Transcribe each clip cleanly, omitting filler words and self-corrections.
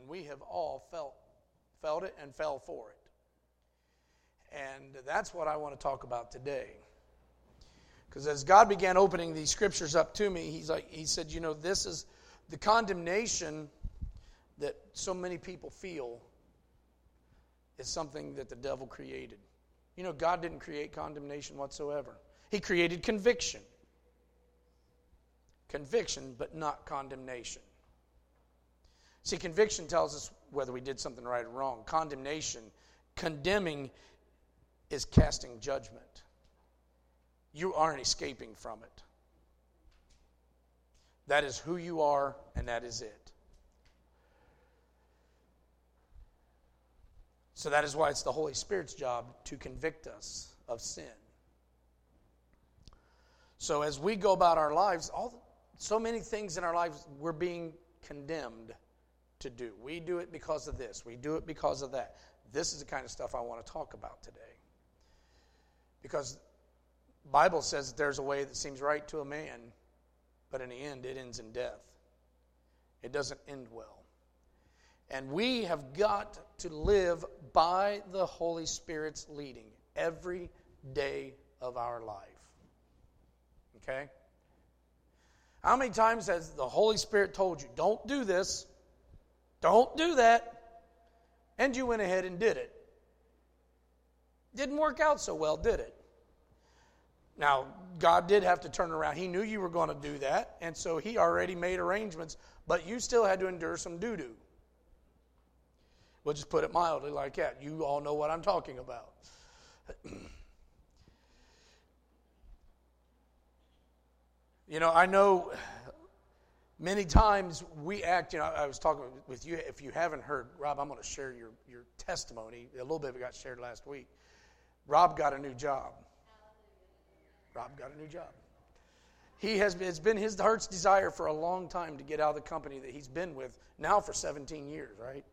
And we have all felt it and fell for it. And that's what I want to talk about today. Because as God began opening these scriptures up to me, he said, this is the condemnation that so many people feel is something that the devil created. God didn't create condemnation whatsoever. He created conviction. Conviction, but not condemnation. See, conviction tells us whether we did something right or wrong. Condemnation, condemning, is casting judgment. You aren't escaping from it. That is who you are, and that is it. So that is why it's the Holy Spirit's job to convict us of sin. So as we go about our lives, so many things in our lives we're being condemned to do. We do it because of this. We do it because of that. This is the kind of stuff I want to talk about today. Because the Bible says that there's a way that seems right to a man, but in the end it ends in death. It doesn't end well. And we have got to live by the Holy Spirit's leading every day of our life. Okay? How many times has the Holy Spirit told you, don't do this, don't do that, and you went ahead and did it? Didn't work out so well, did it? Now, God did have to turn around. He knew you were going to do that, and so He already made arrangements, but you still had to endure some doo-doo. We'll just put it mildly like that. You all know what I'm talking about. I know many times we act, I was talking with you, if you haven't heard, Rob, I'm going to share your testimony. A little bit of it got shared last week. Rob got a new job. It's been his heart's desire for a long time to get out of the company that he's been with now for 17 years, right?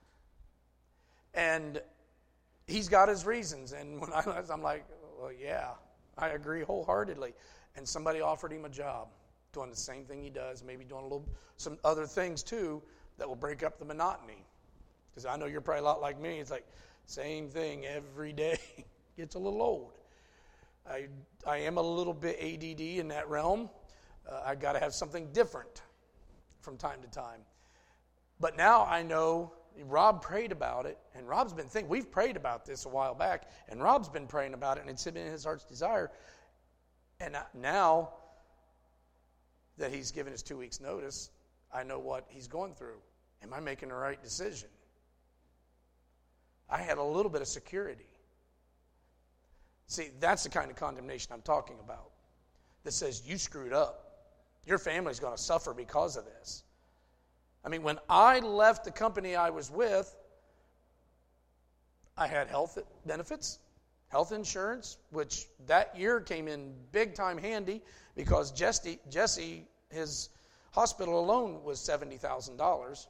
And he's got his reasons. And when I'm like, well, yeah, I agree wholeheartedly. And somebody offered him a job doing the same thing he does, maybe doing some other things too that will break up the monotony. Because I know you're probably a lot like me. It's like same thing every day. Gets a little old. I am a little bit ADD in that realm. I got to have something different from time to time. But now I know Rob prayed about it, and Rob's been thinking, we've prayed about this a while back, and Rob's been praying about it, and it's been his heart's desire. And now that he's given his 2 weeks' notice, I know what he's going through. Am I making the right decision? I had a little bit of security. See, that's the kind of condemnation I'm talking about. That says, you screwed up. Your family's going to suffer because of this. I mean, when I left the company I was with, I had health benefits, health insurance, which that year came in big time handy because Jesse, his hospital alone was $70,000.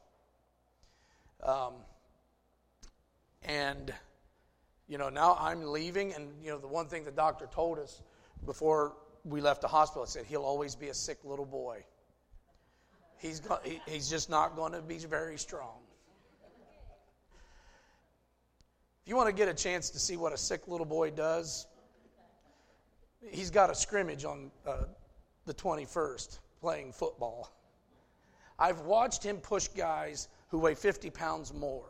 And, now I'm leaving, and, the one thing the doctor told us before we left the hospital, said he'll always be a sick little boy. He's just not going to be very strong. If you want to get a chance to see what a sick little boy does, he's got a scrimmage on the 21st playing football. I've watched him push guys who weigh 50 pounds more.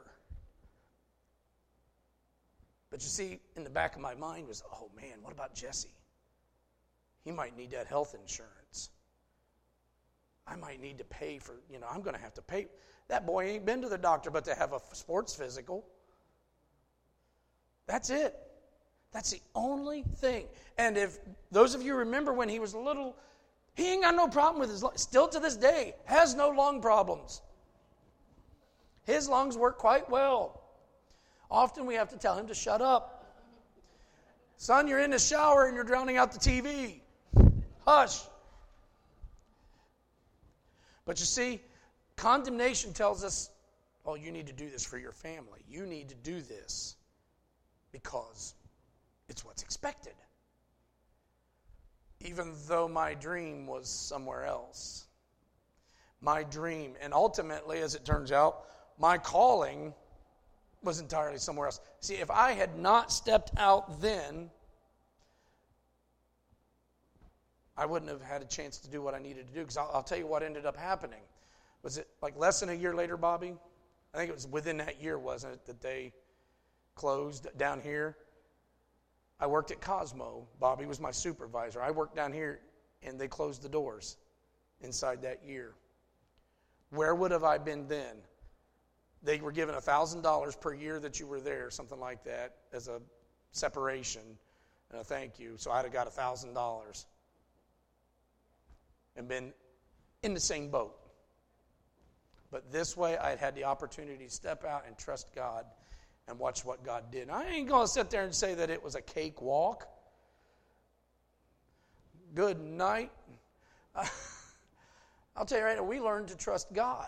But you see, in the back of my mind was, oh man, what about Jesse? He might need that health insurance. I might need to pay for, I'm going to have to pay. That boy ain't been to the doctor but to have a sports physical. That's it. That's the only thing. And if those of you remember when he was little, he ain't got no problem with his lungs. Still to this day, has no lung problems. His lungs work quite well. Often we have to tell him to shut up. Son, you're in the shower and you're drowning out the TV. Hush. But you see, condemnation tells us, oh, you need to do this for your family. You need to do this because it's what's expected. Even though my dream was somewhere else. My dream, and ultimately, as it turns out, my calling was entirely somewhere else. See, if I had not stepped out then, I wouldn't have had a chance to do what I needed to do. Because I'll tell you what ended up happening. Was it like less than a year later, Bobby? I think it was within that year, wasn't it, that they closed down here? I worked at Cosmo. Bobby was my supervisor. I worked down here, and they closed the doors inside that year. Where would have I been then? They were given $1,000 per year that you were there, something like that, as a separation and a thank you. So I'd have got $1,000 and been in the same boat. But this way, I'd had the opportunity to step out and trust God and watch what God did. I ain't going to sit there and say that it was a cakewalk. Good night. I'll tell you right now, we learned to trust God.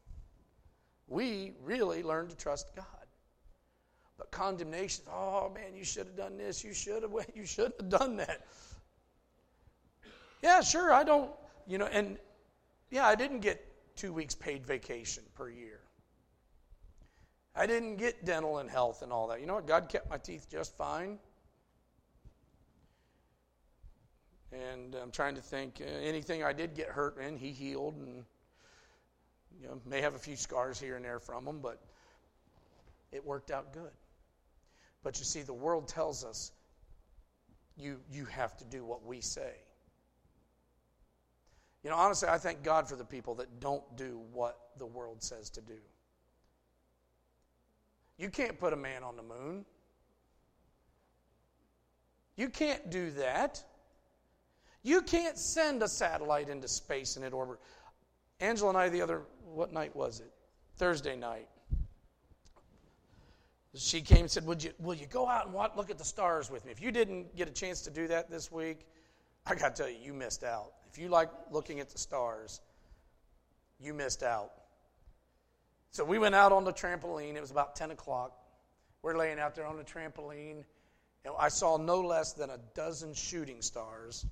We really learned to trust God. But condemnation, oh man, you should have done this, you shouldn't have done that. Yeah, sure, I don't, and yeah, I didn't get 2 weeks paid vacation per year. I didn't get dental and health and all that. You know what? God kept my teeth just fine. And I'm trying to think, anything I did get hurt in, He healed, and may have a few scars here and there from them, but it worked out good. But you see, the world tells us you have to do what we say. Honestly, I thank God for the people that don't do what the world says to do. You can't put a man on the moon. You can't do that. You can't send a satellite into space and it orbit. Angela and I what night was it? Thursday night. She came and said, will you go out and look at the stars with me? If you didn't get a chance to do that this week, I got to tell you, you missed out. If you like looking at the stars, you missed out. So we went out on the trampoline. It was about 10 o'clock. We're laying out there on the trampoline. And I saw no less than a dozen shooting stars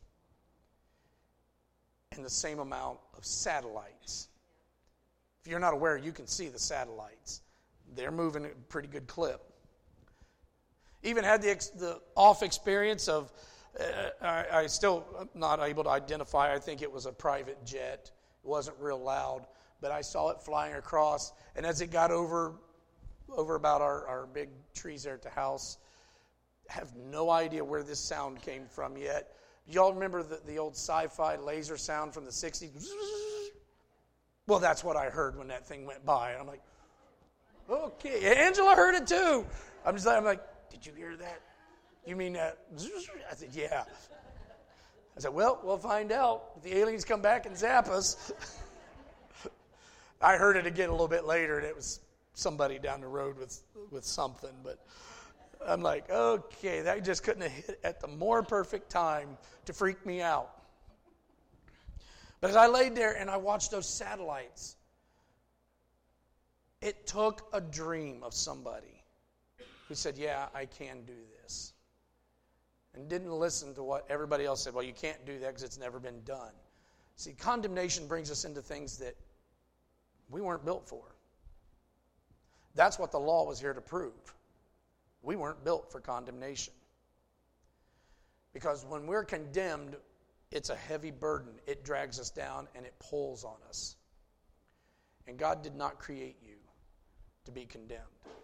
and the same amount of satellites. If you're not aware, you can see the satellites. They're moving at a pretty good clip. Even had the off experience of, I still am not able to identify. I think it was a private jet. It wasn't real loud, but I saw it flying across. And as it got over about our big trees there at the house, I have no idea where this sound came from yet. Y'all remember the old sci-fi laser sound from the 60s? Well, that's what I heard when that thing went by. And I'm like, okay. Angela heard it too. I'm like, did you hear that? You mean that? I said, yeah. I said, well, we'll find out. If the aliens come back and zap us. I heard it again a little bit later, and it was somebody down the road with something. But I'm like, okay, that just couldn't have hit at the more perfect time to freak me out. But as I laid there and I watched those satellites, it took a dream of somebody who said, yeah, I can do this. And didn't listen to what everybody else said. Well, you can't do that because it's never been done. See, condemnation brings us into things that we weren't built for. That's what the law was here to prove. We weren't built for condemnation. Because when we're condemned, it's a heavy burden. It drags us down and it pulls on us. And God did not create you to be condemned.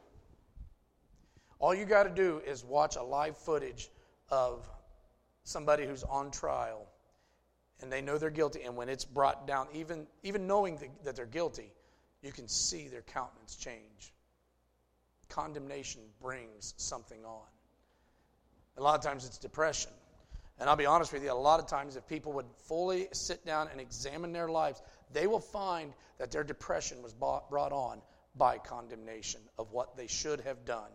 All you got to do is watch a live footage of somebody who's on trial and they know they're guilty, and when it's brought down, even knowing that they're guilty, you can see their countenance change. Condemnation brings something on. A lot of times it's depression. And I'll be honest with you, a lot of times if people would fully sit down and examine their lives, they will find that their depression was brought on by condemnation of what they should have done.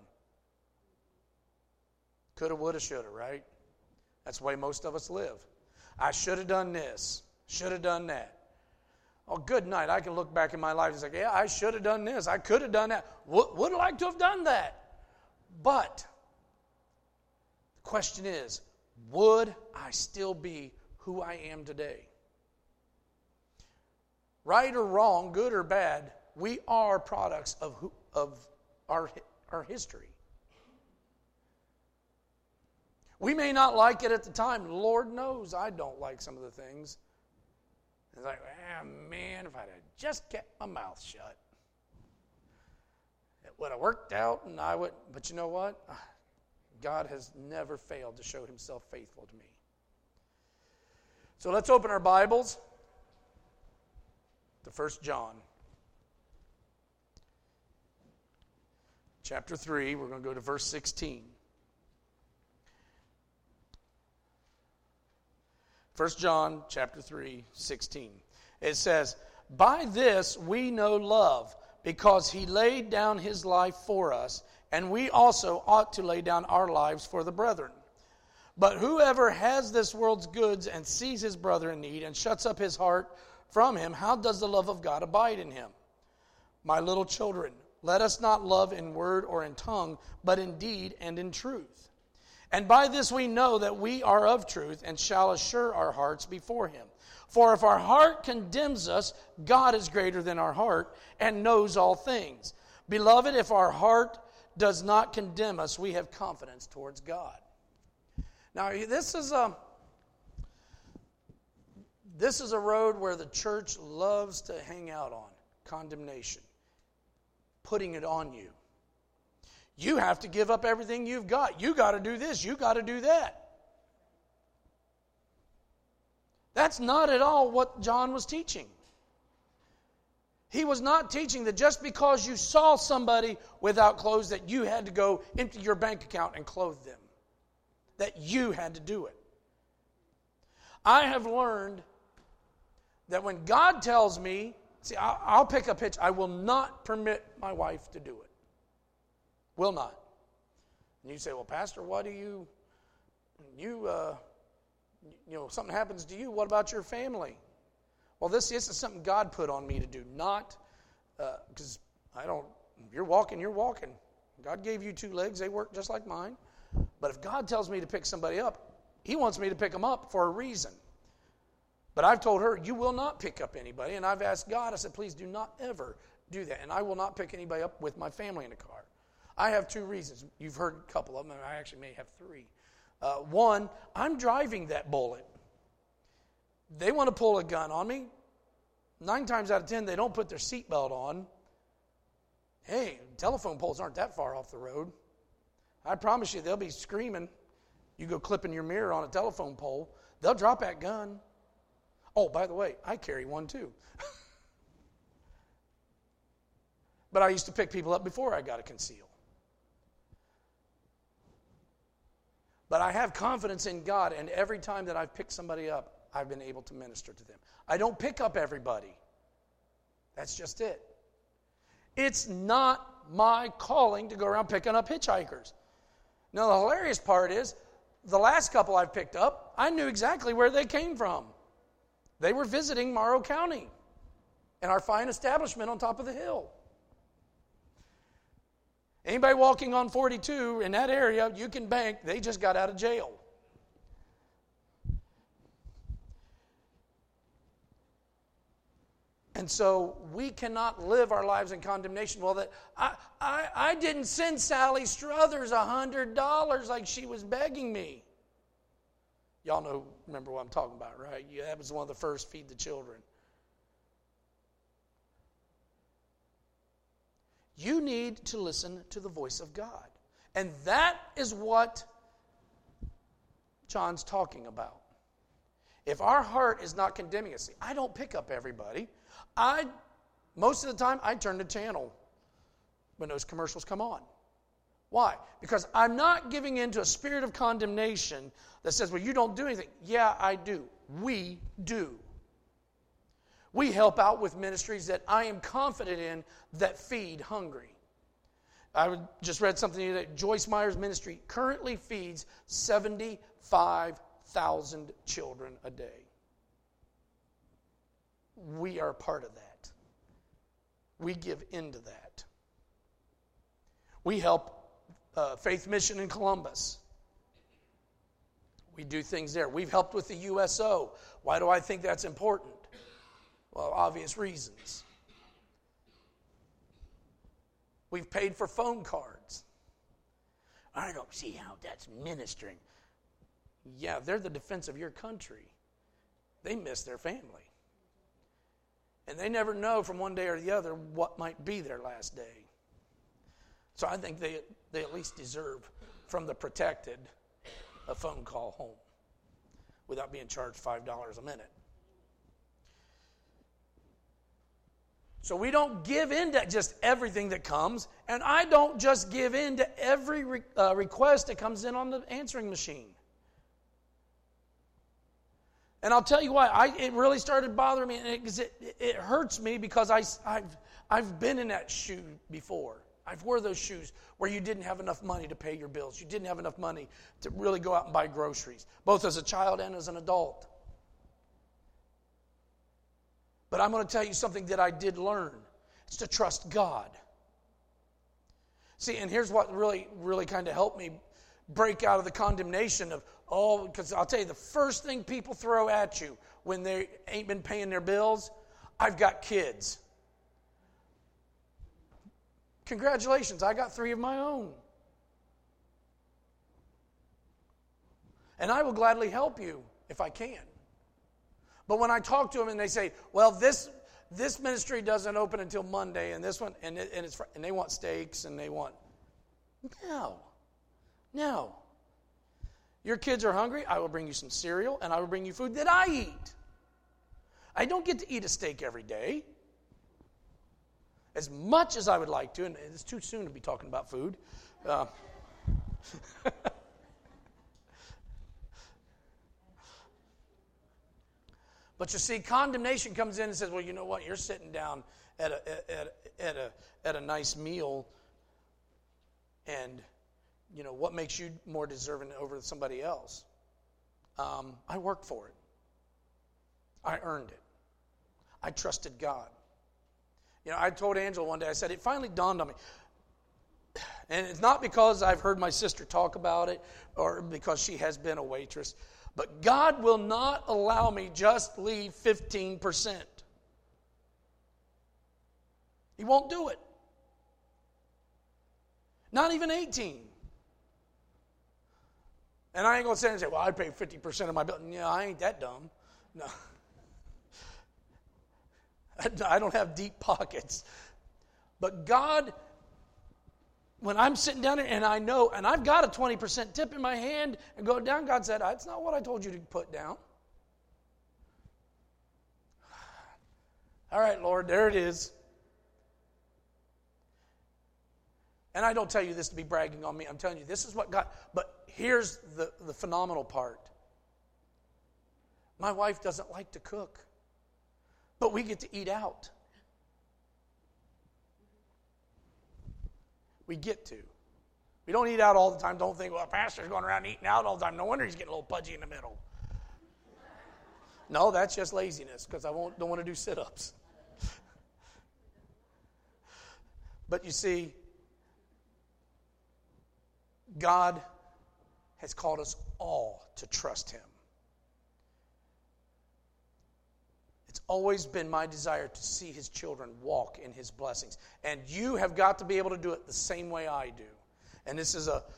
Coulda, woulda, shoulda, right? That's the way most of us live. I should have done this. Should have done that. Oh, good night. I can look back in my life and say, yeah, I should have done this. I could have done that. Would have liked to have done that. But the question is, would I still be who I am today? Right or wrong, good or bad, We are products of our history. We may not like it at the time. Lord knows I don't like some of the things. It's like, man, if I'd have just kept my mouth shut, it would have worked out, and I would. But you know what? God has never failed to show himself faithful to me. So let's open our Bibles to 1 John. Chapter 3, we're going to go to verse 16. 1 John chapter 3, 16. It says, "By this we know love, because he laid down his life for us, and we also ought to lay down our lives for the brethren. But whoever has this world's goods and sees his brother in need and shuts up his heart from him, how does the love of God abide in him? My little children, let us not love in word or in tongue, but in deed and in truth. And by this we know that we are of truth and shall assure our hearts before him. For if our heart condemns us, God is greater than our heart and knows all things. Beloved, if our heart does not condemn us, we have confidence towards God." Now, this is a road where the church loves to hang out on, condemnation, putting it on you. You have to give up everything you've got. You got to do this. You got to do that. That's not at all what John was teaching. He was not teaching that just because you saw somebody without clothes that you had to go empty your bank account and clothe them. That you had to do it. I have learned that when God tells me, I'll pick up hitch. I will not permit my wife to do it. Will not. And you say, well, Pastor, what do you something happens to you. What about your family? Well, this is something God put on me to do. Not, because you're walking. God gave you two legs. They work just like mine. But if God tells me to pick somebody up, he wants me to pick them up for a reason. But I've told her, you will not pick up anybody. And I've asked God, I said, please do not ever do that. And I will not pick anybody up with my family in the car. I have two reasons. You've heard a couple of them, and I actually may have three. One, I'm driving that bullet. They want to pull a gun on me. 9 times out of 10, they don't put their seatbelt on. Hey, telephone poles aren't that far off the road. I promise you, they'll be screaming. You go clipping your mirror on a telephone pole, they'll drop that gun. Oh, by the way, I carry one too. But I used to pick people up before I got a conceal. But I have confidence in God, and every time that I've picked somebody up, I've been able to minister to them. I don't pick up everybody. That's just it. It's not my calling to go around picking up hitchhikers. Now, the hilarious part is, the last couple I've picked up, I knew exactly where they came from. They were visiting Morrow County and our fine establishment on top of the hill. Anybody walking on 42 in that area, you can bank, they just got out of jail. And so we cannot live our lives in condemnation. Well, that I didn't send Sally Struthers $100 like she was begging me. Y'all remember what I'm talking about, right? Yeah, that was one of the first Feed the Children. You need to listen to the voice of God. And that is what John's talking about. If our heart is not condemning us, I don't pick up everybody. Most of the time, I turn the channel when those commercials come on. Why? Because I'm not giving in to a spirit of condemnation that says, well, you don't do anything. Yeah, I do. We do. We help out with ministries that I am confident in that feed hungry. I just read something today. Joyce Meyer's ministry currently feeds 75,000 children a day. We are part of that. We give into that. We help Faith Mission in Columbus. We do things there. We've helped with the USO. Why do I think that's important? Well, obvious reasons. We've paid for phone cards. I don't see how that's ministering. Yeah, they're the defense of your country. They miss their family. And they never know from one day or the other what might be their last day. So I think they at least deserve, from the protected, a phone call home without being charged $5 a minute. So we don't give in to just everything that comes, and I don't just give in to every request that comes in on the answering machine. And I'll tell you why. It really started bothering me, because it hurts me, because I've been in that shoe before. I've wore those shoes where you didn't have enough money to pay your bills. You didn't have enough money to really go out and buy groceries, both as a child and as an adult. But I'm going to tell you something that I did learn. It's to trust God. See, and here's what really, really kind of helped me break out of the condemnation of, because I'll tell you, the first thing people throw at you when they ain't been paying their bills, I've got kids. Congratulations, I got 3 of my own. And I will gladly help you if I can. But when I talk to them and they say, well, this ministry doesn't open until Monday, and this one, and they want steaks, and they want, no. Your kids are hungry, I will bring you some cereal, and I will bring you food that I eat. I don't get to eat a steak every day. As much as I would like to, and it's too soon to be talking about food. But you see, condemnation comes in and says, well, you know what? You're sitting down at a nice meal, and you know what makes you more deserving over somebody else? I worked for it. I earned it. I trusted God. You know, I told Angela one day, I said, it finally dawned on me. And it's not because I've heard my sister talk about it or because she has been a waitress, but God will not allow me just leave 15%. He won't do it. Not even 18. And I ain't going to sit and say, well, I pay 50% of my bill. Yeah, I ain't that dumb. No. I don't have deep pockets. But God, when I'm sitting down there and I know, and I've got a 20% tip in my hand and go down, God said, that's not what I told you to put down. All right, Lord, there it is. And I don't tell you this to be bragging on me. I'm telling you, this is what God, but here's the phenomenal part. My wife doesn't like to cook, but we get to eat out. We get to. We don't eat out all the time. Don't think, well, pastor's going around eating out all the time. No wonder he's getting a little pudgy in the middle. No, that's just laziness, because I don't want to do sit-ups. But you see, God has called us all to trust Him. It's always been my desire to see His children walk in His blessings. And you have got to be able to do it the same way I do. And this is a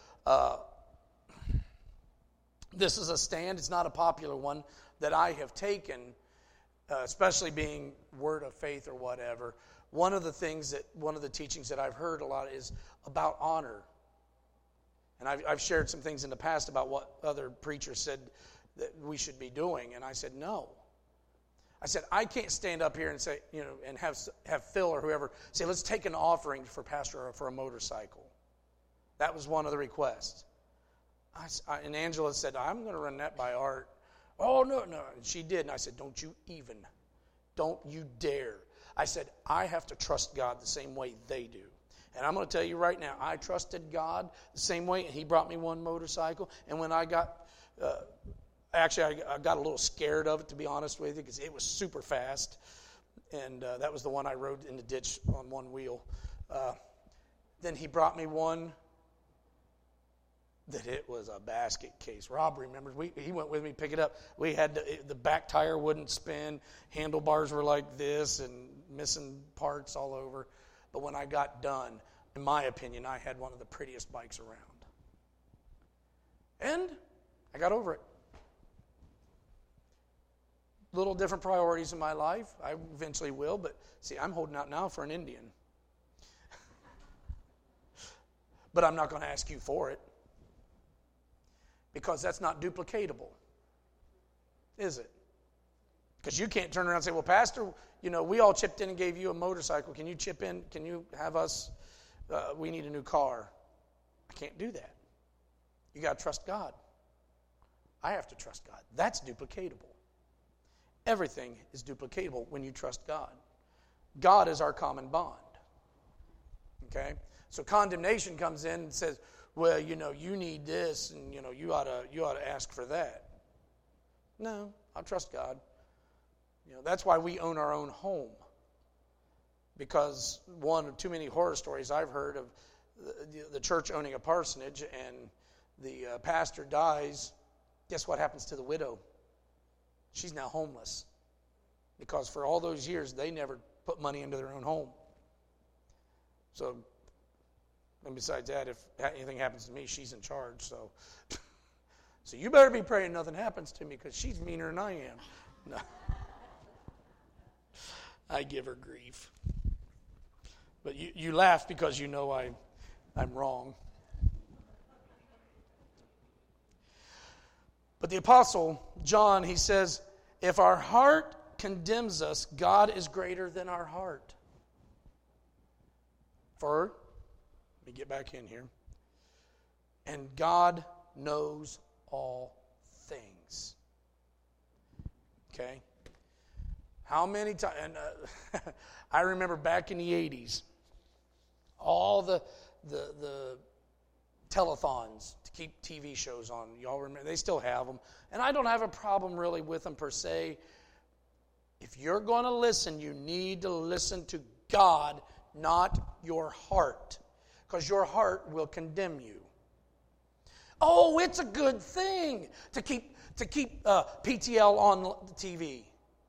stand. It's not a popular one that I have taken, especially being word of faith or whatever. One of the teachings that I've heard a lot is about honor. And I've shared some things in the past about what other preachers said that we should be doing. And I said, no. I said, I can't stand up here and say, and have Phil or whoever say, let's take an offering for pastor or for a motorcycle. That was one of the requests. And Angela said, I'm going to run that by Art. Oh, no. And she did. And I said, don't you dare. I said, I have to trust God the same way they do. And I'm going to tell you right now, I trusted God the same way, and He brought me one motorcycle. And when I got, I got a little scared of it, to be honest with you, because it was super fast. And that was the one I rode in the ditch on one wheel. Then He brought me one that it was a basket case. Rob remembers, he went with me to pick it up. We had the back tire wouldn't spin, handlebars were like this, and missing parts all over. But when I got done, in my opinion, I had one of the prettiest bikes around. And I got over it. Little different priorities in my life. I eventually will, but see, I'm holding out now for an Indian. But I'm not going to ask you for it. Because that's not duplicatable. Is it? Because you can't turn around and say, well, Pastor, we all chipped in and gave you a motorcycle. Can you chip in? Can you have us? We need a new car. I can't do that. You got to trust God. I have to trust God. That's duplicatable. Everything is duplicatable when you trust God. God is our common bond. Okay? So condemnation comes in and says, well, you need this, and you ought to ask for that. No, I trust God. That's why we own our own home. Because one of too many horror stories I've heard of the church owning a parsonage, and the pastor dies. Guess what happens to the widow? She's now homeless. Because for all those years, they never put money into their own home. So, and besides that, if anything happens to me, she's in charge. So you better be praying nothing happens to me, because she's meaner than I am. No. I give her grief. But you laugh because you know I'm wrong. But the Apostle John, he says, if our heart condemns us, God is greater than our heart. For, let me get back in here. And God knows all things. Okay? How many times? And I remember back in the 80s, all the telethons to keep TV shows on. Y'all remember? They still have them. And I don't have a problem really with them per se. If you're going to listen, you need to listen to God, not your heart. Because your heart will condemn you. Oh, it's a good thing to keep PTL on the TV.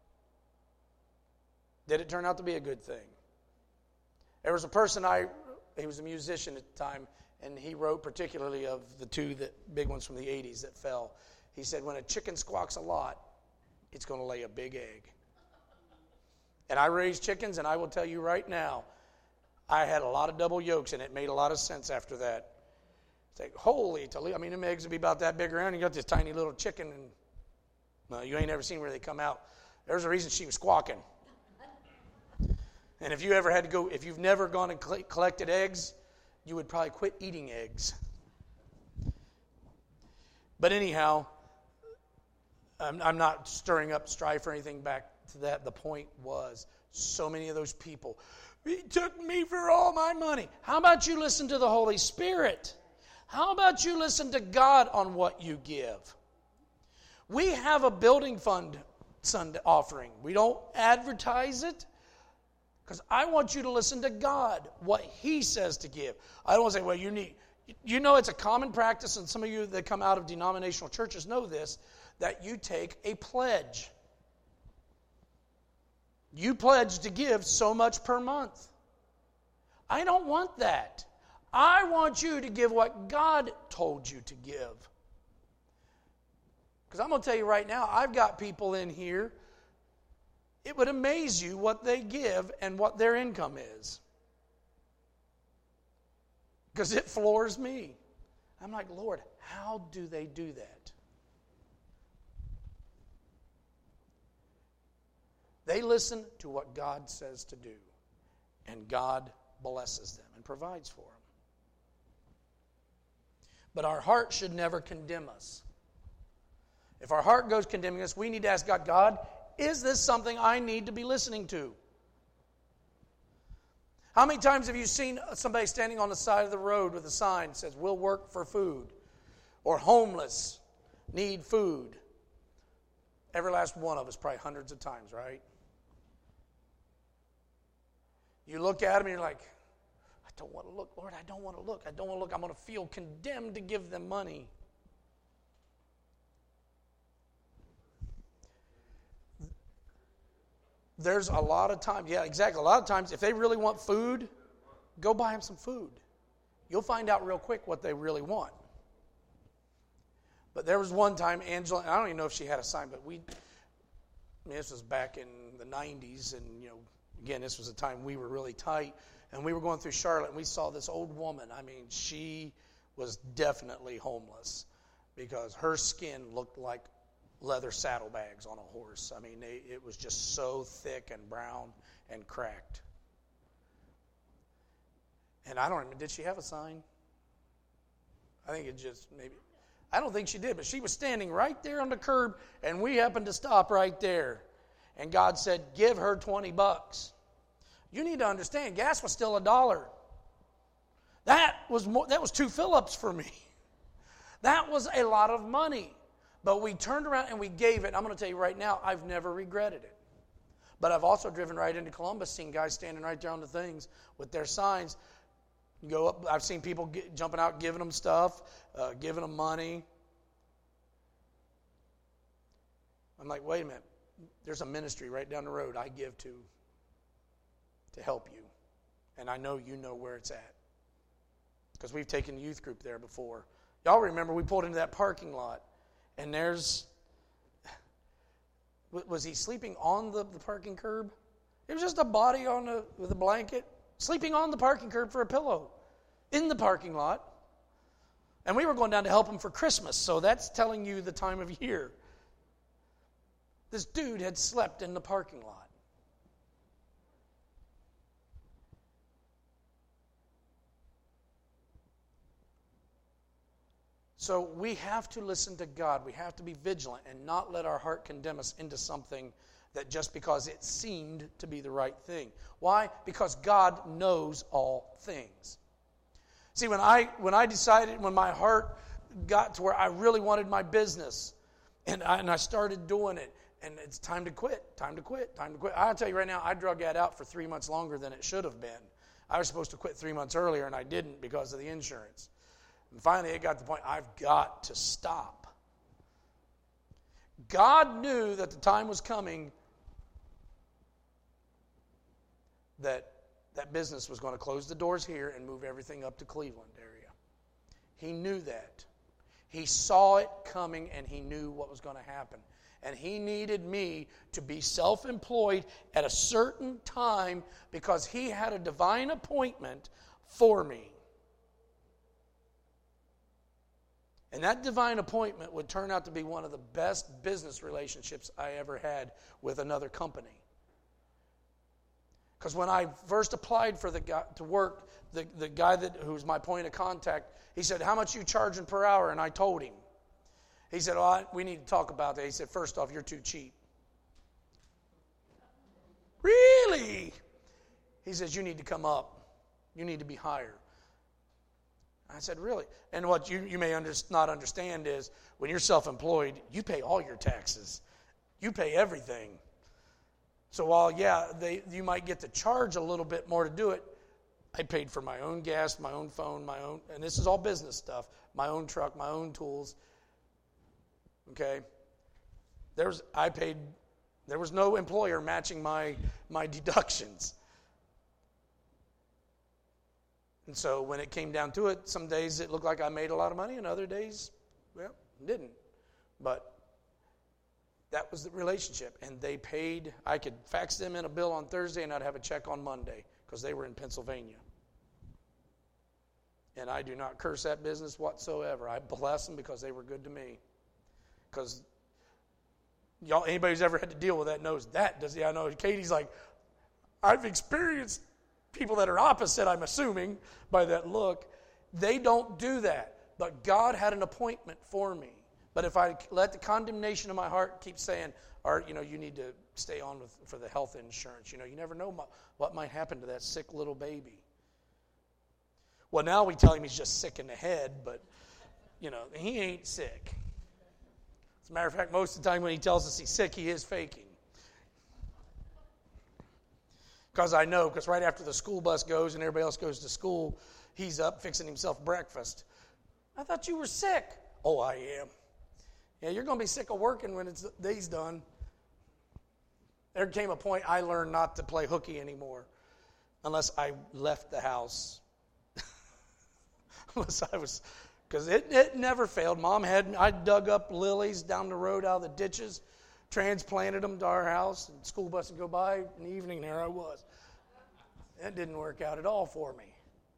Did it turn out to be a good thing? There was a person, he was a musician at the time, and he wrote particularly of the two big ones from the 80s that fell. He said, when a chicken squawks a lot, it's going to lay a big egg. And I raised chickens, and I will tell you right now, I had a lot of double yolks, and it made a lot of sense after that. It's like, holy Toledo. I mean, them eggs would be about that big around. You got this tiny little chicken, and well, you ain't never seen where they come out. There's a reason she was squawking. And if you've never gone and collected eggs, you would probably quit eating eggs. But anyhow, I'm not stirring up strife or anything back to that. The point was, so many of those people, he took me for all my money. How about you listen to the Holy Spirit? How about you listen to God on what you give? We have a building fund Sunday offering. We don't advertise it. Because I want you to listen to God, what He says to give. I don't want to say, well, it's a common practice, and some of you that come out of denominational churches know this, that you take a pledge. You pledge to give so much per month. I don't want that. I want you to give what God told you to give. Because I'm going to tell you right now, I've got people in here, it would amaze you what they give and what their income is. Because it floors me. I'm like, Lord, how do they do that? They listen to what God says to do. And God blesses them and provides for them. But our heart should never condemn us. If our heart goes condemning us, we need to ask God, God, is this something I need to be listening to? How many times have you seen somebody standing on the side of the road with a sign that says, we'll work for food? Or homeless, need food? Every last one of us, probably hundreds of times, right? You look at them and you're like, I don't want to look, Lord, I don't want to look. I don't want to look. I'm going to feel condemned to give them money. There's a lot of times, yeah, exactly. A lot of times, if they really want food, go buy them some food. You'll find out real quick what they really want. But there was one time Angela, and I don't even know if she had a sign, but this was back in the 90s, and again, this was a time we were really tight, and we were going through Charlotte, and we saw this old woman. I mean, she was definitely homeless because her skin looked like leather saddlebags on a horse. I mean, it was just so thick and brown and cracked. And I don't remember, did she have a sign? I think it just maybe, I don't think she did, but she was standing right there on the curb, and we happened to stop right there. And God said, give her $20. You need to understand, gas was still $1. That was 2 fill-ups for me. That was a lot of money. But we turned around and we gave it. I'm going to tell you right now, I've never regretted it. But I've also driven right into Columbus, seen guys standing right there on the things with their signs. Go up. I've seen people jumping out, giving them stuff, giving them money. I'm like, wait a minute. There's a ministry right down the road I give to help you. And I know you know where it's at. Because we've taken the youth group there before. Y'all remember we pulled into that parking lot. And was he sleeping on the parking curb? It was just a body with a blanket, sleeping on the parking curb for a pillow in the parking lot. And we were going down to help him for Christmas, so that's telling you the time of year. This dude had slept in the parking lot. So we have to listen to God. We have to be vigilant and not let our heart condemn us into something that just because it seemed to be the right thing. Why? Because God knows all things. See, when I decided, when my heart got to where I really wanted my business, and I started doing it, and it's time to quit. I'll tell you right now, I drug that out for 3 months longer than it should have been. I was supposed to quit 3 months earlier, and I didn't because of the insurance. And finally, it got to the point, I've got to stop. God knew that the time was coming that business was going to close the doors here and move everything up to Cleveland area. He knew that. He saw it coming, and he knew what was going to happen. And he needed me to be self-employed at a certain time because he had a divine appointment for me. And that divine appointment would turn out to be one of the best business relationships I ever had with another company. Because when I first applied for the guy to work, the guy who was my point of contact, he said, "How much are you charging per hour?" And I told him. He said, "We need to talk about that." He said, "First off, you're too cheap." Really? He says, "You need to come up. You need to be higher." I said, "Really?" And what you may not understand is when you're self-employed, you pay all your taxes. You pay everything. So while, you might get to charge a little bit more to do it, I paid for my own gas, my own phone, and this is all business stuff, my own truck, my own tools. Okay? There was no employer matching my deductions. And so when it came down to it, some days it looked like I made a lot of money, and other days, didn't. But that was the relationship. And they paid. I could fax them in a bill on Thursday, and I'd have a check on Monday because they were in Pennsylvania. And I do not curse that business whatsoever. I bless them because they were good to me. Because anybody who's ever had to deal with that knows that. I know Katie's like, I've experienced people that are opposite, I'm assuming, by that look. They don't do that. But God had an appointment for me. But if I let the condemnation of my heart keep saying, "Art, you need to stay on for the health insurance. You never know what might happen to that sick little baby." Well, now we tell him he's just sick in the head, but, he ain't sick. As a matter of fact, most of the time when he tells us he's sick, he is faking. Because I know, because right after the school bus goes and everybody else goes to school, he's up fixing himself breakfast. "I thought you were sick." "Oh, I am." "Yeah, you're going to be sick of working when the day's done." There came a point I learned not to play hooky anymore. unless I left the house. Unless I was, because it never failed. I dug up lilies down the road out of the ditches, transplanted them to our house, and school bus would go by in the evening, and there I was. That didn't work out at all for me.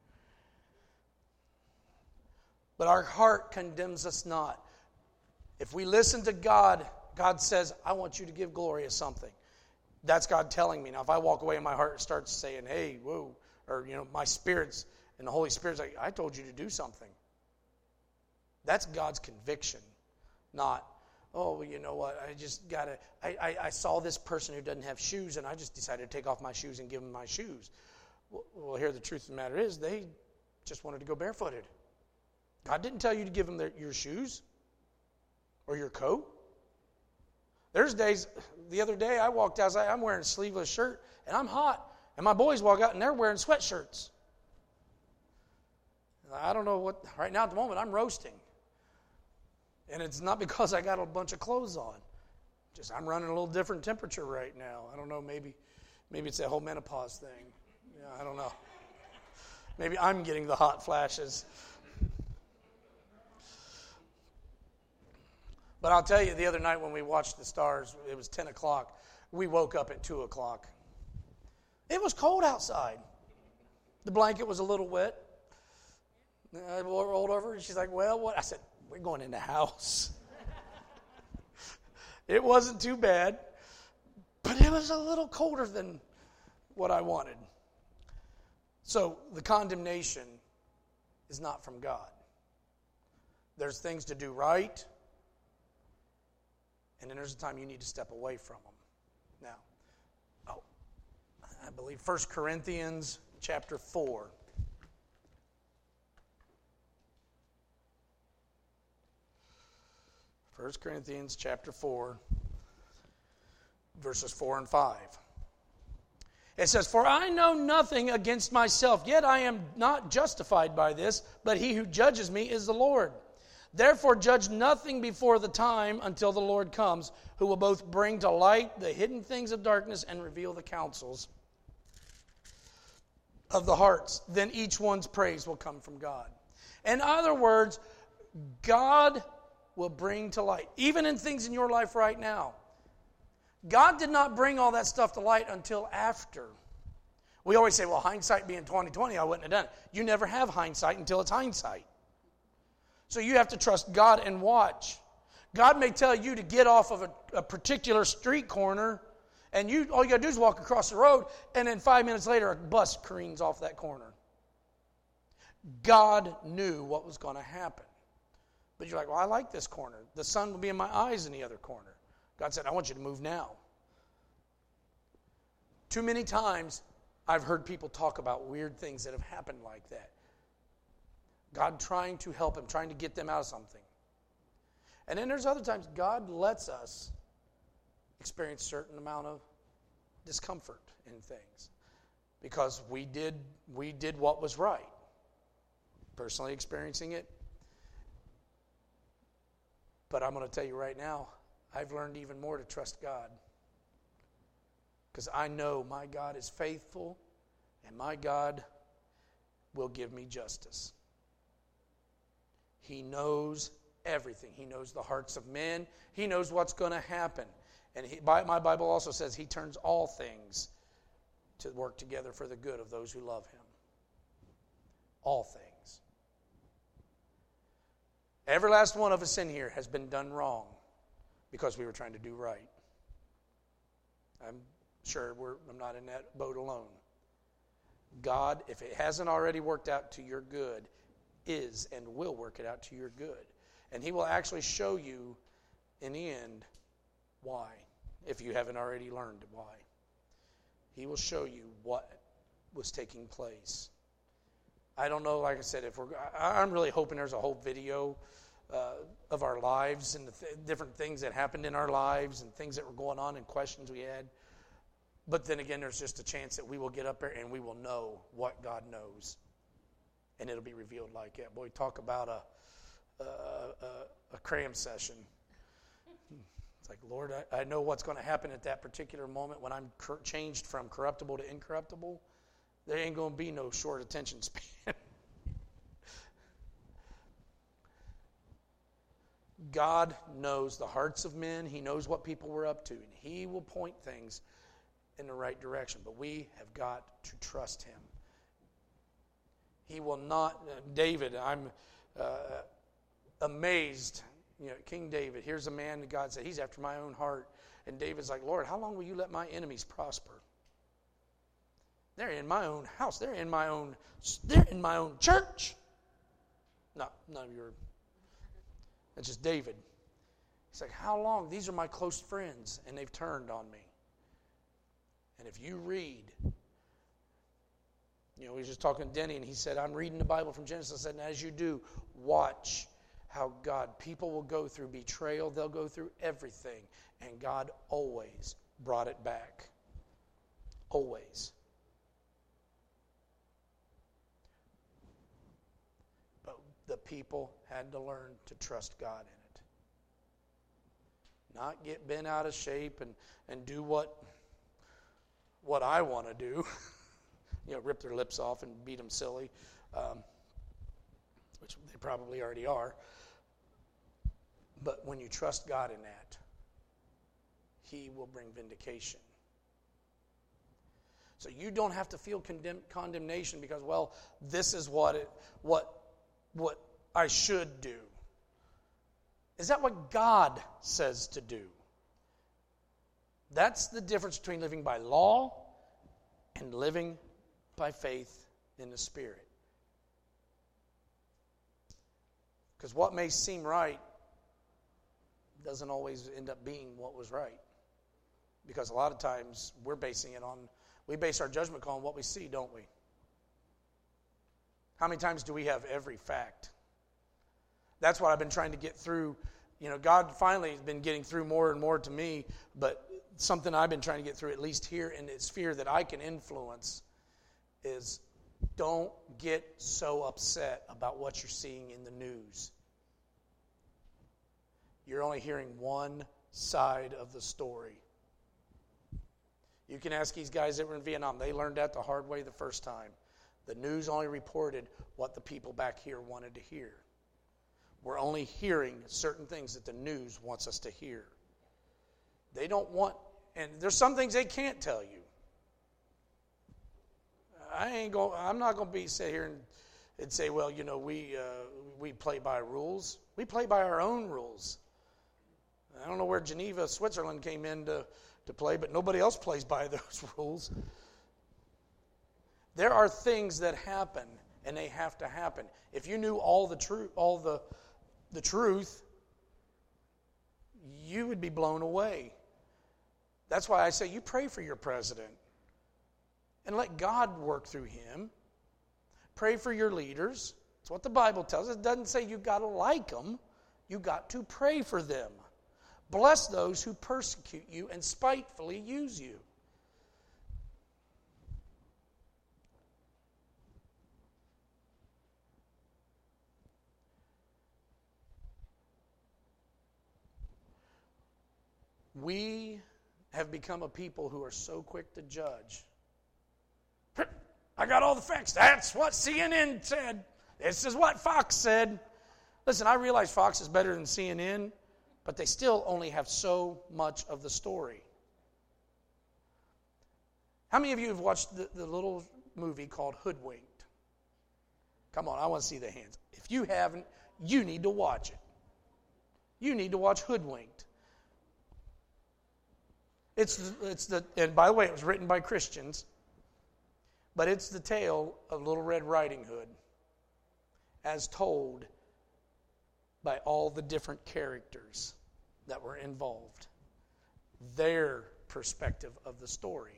But our heart condemns us not. If we listen to God, God says, I want you to give Gloria something. That's God telling me. Now, if I walk away and my heart starts saying, hey, whoa, or, my spirits and the Holy Spirit's like, I told you to do something. That's God's conviction, not, oh, well, you know what, I saw this person who doesn't have shoes, and I just decided to take off my shoes and give them my shoes. Well, here the truth of the matter is, they just wanted to go barefooted. God didn't tell you to give them your shoes or your coat. There's days, the other day I walked outside, I'm wearing a sleeveless shirt, and I'm hot. And my boys walk out, and they're wearing sweatshirts. I don't know what, right now at the moment, I'm roasting. And it's not because I got a bunch of clothes on. Just I'm running a little different temperature right now. I don't know, maybe it's that whole menopause thing. Yeah, I don't know. Maybe I'm getting the hot flashes. But I'll tell you, the other night when we watched the stars, it was 10 o'clock. We woke up at 2 o'clock. It was cold outside. The blanket was a little wet. I rolled over, and she's like, well, what? I said, we're going in the house. It wasn't too bad, but it was a little colder than what I wanted. So the condemnation is not from God. There's things to do right, and then there's a time you need to step away from them. Now, I believe 1 Corinthians chapter 4. 1 Corinthians chapter 4, verses 4 and 5. It says, for I know nothing against myself, yet I am not justified by this, but he who judges me is the Lord. Therefore judge nothing before the time until the Lord comes, who will both bring to light the hidden things of darkness and reveal the counsels of the hearts. Then each one's praise will come from God. In other words, God will bring to light, even in things in your life right now. God did not bring all that stuff to light until after. We always say, well, hindsight being 20/20, I wouldn't have done it. You never have hindsight until it's hindsight. So you have to trust God and watch. God may tell you to get off of a particular street corner, and all you got to do is walk across the road, and then 5 minutes later, a bus careens off that corner. God knew what was going to happen. But you're like, well, I like this corner. The sun will be in my eyes in the other corner. God said, I want you to move now. Too many times, I've heard people talk about weird things that have happened like that. God trying to help them, trying to get them out of something. And then there's other times God lets us experience a certain amount of discomfort in things because we did what was right. Personally experiencing it. But I'm going to tell you right now, I've learned even more to trust God. Because I know my God is faithful and my God will give me justice. He knows everything. He knows the hearts of men. He knows what's going to happen. And my Bible also says he turns all things to work together for the good of those who love him. All things. Every last one of us in here has been done wrong because we were trying to do right. I'm sure I'm not in that boat alone. God, if it hasn't already worked out to your good, is and will work it out to your good. And he will actually show you in the end why, if you haven't already learned why. He will show you what was taking place. I don't know, like I said, I'm really hoping there's a whole video of our lives and the different things that happened in our lives and things that were going on and questions we had. But then again, there's just a chance that we will get up there and we will know what God knows. And it'll be revealed like that. Boy, talk about a cram session. It's like, Lord, I know what's going to happen at that particular moment when I'm changed from corruptible to incorruptible. there ain't going to be no short attention span. God knows the hearts of men. He knows what people were up to. And He will point things in the right direction. But we have got to trust Him. He will not. David, I'm amazed. King David, here's a man that God said, he's after my own heart. And David's like, Lord, how long will you let my enemies prosper? They're in my own house. They're in my own church. No, none of your. That's just David. He's like, how long? These are my close friends, and they've turned on me. And if you read, we were just talking to Denny, and he said, I'm reading the Bible from Genesis. I said, and as you do, watch how people will go through betrayal. They'll go through everything. And God always brought it back. Always. But the people had to learn to trust God in it. Not get bent out of shape and do what I want to do. Rip their lips off and beat them silly, which they probably already are. But when you trust God in that, He will bring vindication. So you don't have to feel condemnation because, well, this is what I should do. Is that what God says to do? That's the difference between living by law and living by faith in the Spirit. Because what may seem right doesn't always end up being what was right. Because a lot of times we base our judgment call on what we see, don't we? How many times do we have every fact? That's what I've been trying to get through. God finally has been getting through more and more to me, but something I've been trying to get through, at least here in its sphere that I can influence, is don't get so upset about what you're seeing in the news. You're only hearing one side of the story. You can ask these guys that were in Vietnam. They learned that the hard way the first time. The news only reported what the people back here wanted to hear. We're only hearing certain things that the news wants us to hear. They don't want, and there's some things they can't tell you. I'm not going to sit here and say, well, we play by rules. We play by our own rules. I don't know where Geneva, Switzerland came in to play, but nobody else plays by those rules. There are things that happen, and they have to happen. If you knew all the truth, you would be blown away. That's why I say you pray for your president and let God work through him. Pray for your leaders. That's what the Bible tells us. It doesn't say you've got to like them. You've got to pray for them. Bless those who persecute you and spitefully use you. We have become a people who are so quick to judge. I got all the facts. That's what CNN said. This is what Fox said. Listen, I realize Fox is better than CNN, but they still only have so much of the story. How many of you have watched the little movie called Hoodwinked? Come on, I want to see the hands. If you haven't, you need to watch it. You need to watch Hoodwinked. And by the way, it was written by Christians, but it's the tale of Little Red Riding Hood as told by all the different characters that were involved. Their perspective of the story.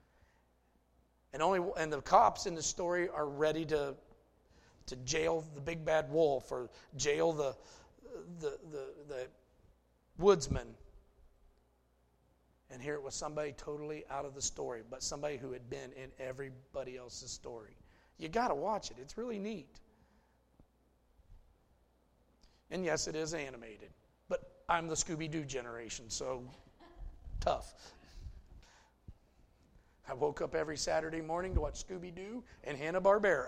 And the cops in the story are ready to jail the big bad wolf or jail the woodsman. And here it was somebody totally out of the story, but somebody who had been in everybody else's story. You got to watch it. It's really neat. And yes, it is animated. But I'm the Scooby-Doo generation, so tough. I woke up every Saturday morning to watch Scooby-Doo and Hanna-Barbera.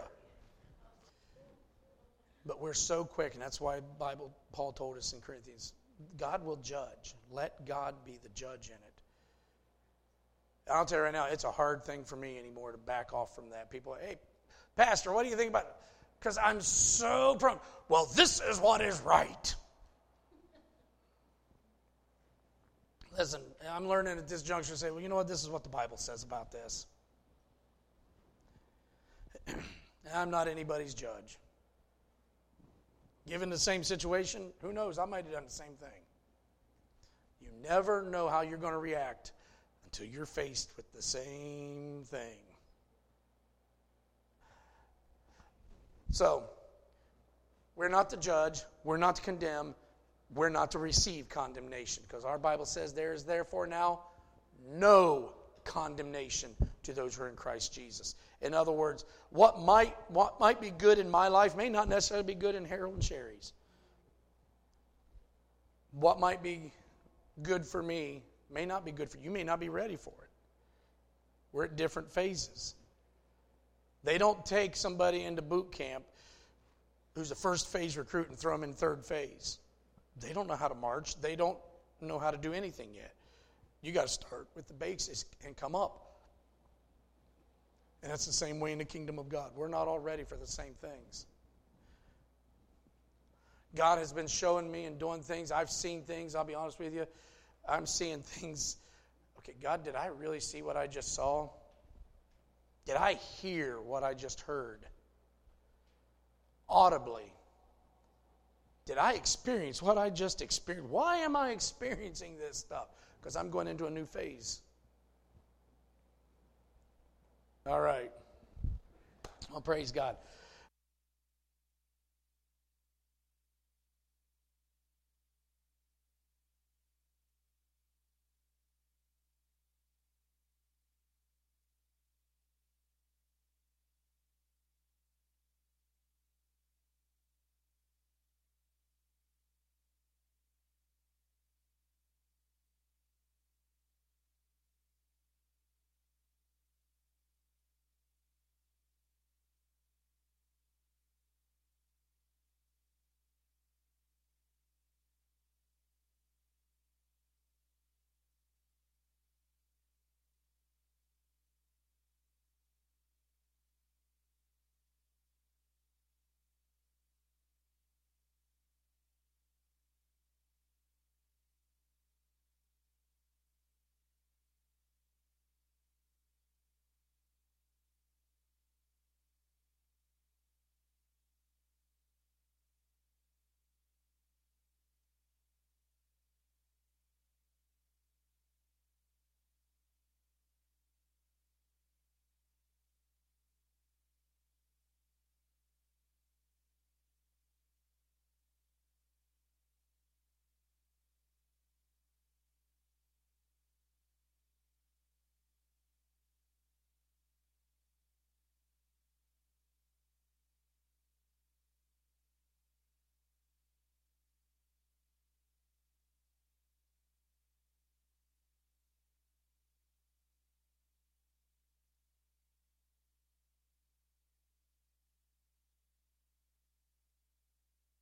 But we're so quick, and that's why Paul told us in Corinthians, God will judge. Let God be the judge in it. I'll tell you right now, it's a hard thing for me anymore to back off from that. People, hey, Pastor, what do you think about it? Because I'm so prone. Well, this is what is right. Listen, I'm learning at this juncture to say, well, you know what? This is what the Bible says about this. I'm not anybody's judge. Given the same situation, who knows? I might have done the same thing. You never know how you're going to react until you're faced with the same thing. So, we're not to judge, we're not to condemn, we're not to receive condemnation, because our Bible says there is therefore now no condemnation to those who are in Christ Jesus. In other words, what might be good in my life may not necessarily be good in Harold and Sherry's. What might be good for me may not be good for you. You may not be ready for it. We're at different phases. They don't take somebody into boot camp who's a first phase recruit and throw them in third phase. They don't know how to march. They don't know how to do anything yet. You got to start with the basics and come up. And that's the same way in the kingdom of God. We're not all ready for the same things. God has been showing me and doing things. I've seen things, I'll be honest with you. I'm seeing things. Okay, God, did I really see what I just saw? Did I hear what I just heard? Audibly. Did I experience what I just experienced? Why am I experiencing this stuff? Because I'm going into a new phase. All right. Well, praise God.